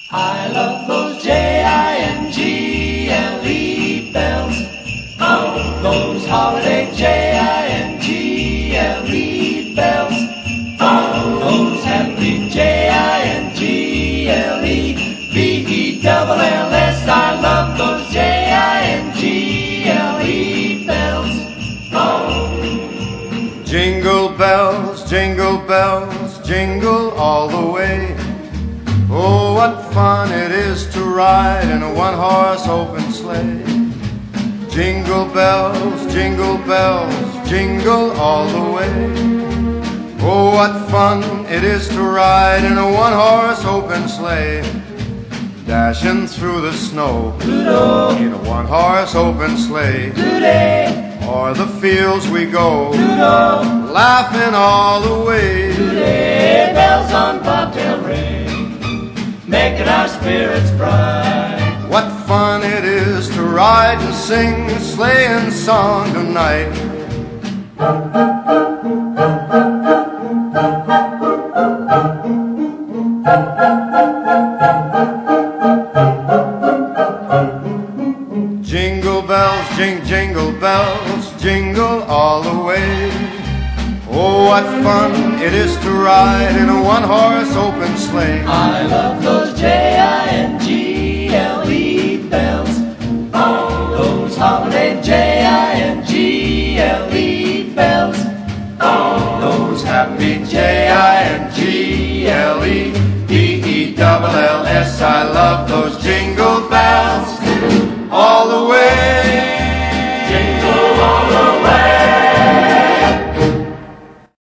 I love those Jingle bells. Oh, those holiday Jingle bells. Oh, those happy Jingle-bells. I love those Jingle bells. Oh. Jingle bells, jingle all the way. Oh, what fun it is to ride in a one-horse open sleigh. Jingle bells, jingle all the way. Oh, what fun it is to ride in a one-horse open sleigh. Dashing through the snow in a one-horse open sleigh. O'er the fields we go, laughing all the way. Bells on bobtail ring, making our spirits bright. What fun it is to ride and sing a sleighing song tonight. Jingle bells, jingle bells, jingle all the way. Oh, what fun it is to ride in a one-horse open sleigh. I love those Jingle bells. Oh, those holiday Jingle bells. Oh, those happy Jingle-bells. I love those jingle bells all the way.